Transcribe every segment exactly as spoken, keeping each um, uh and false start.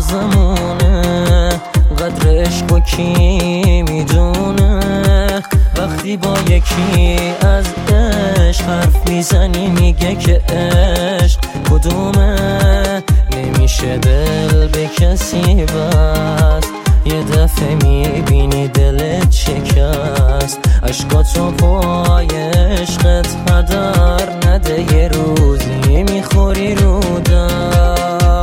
روزمونه، قدر عشق و کی میدونه. وقتی با یکی از عشق حرف میزنی میگه که عشق کدومه. نمیشه دل به کسی بست، یه دفعه میبینی دلت شکست. عشقاتو پای عشقت هدر نده، یه روزی میخوری رو در.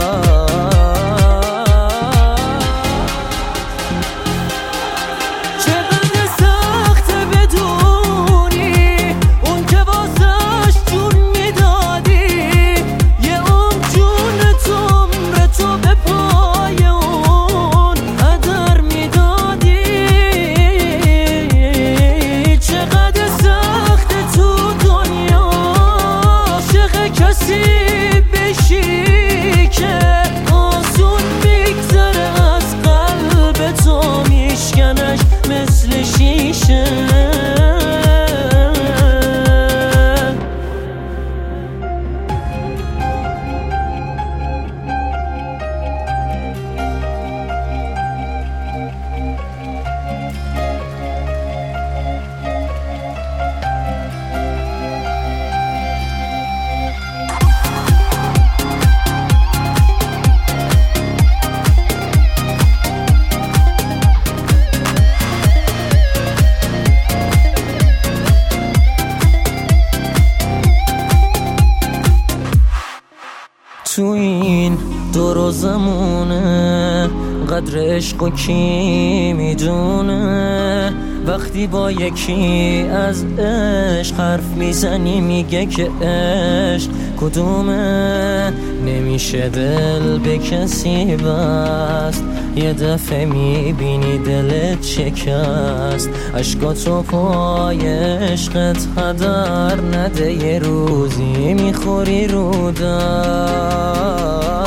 مثل شیشه تو این دور و زمونه، قدر عشق و کی میدونه. وقتی با یکی از عشق حرف میزنی میگه که عشق کدومه. نمیشه دل به کسی بست، یه دفعه میبینی دلت شکست. عشقاتو پای عشقت هدر نده، یه روزی میخوری رو در.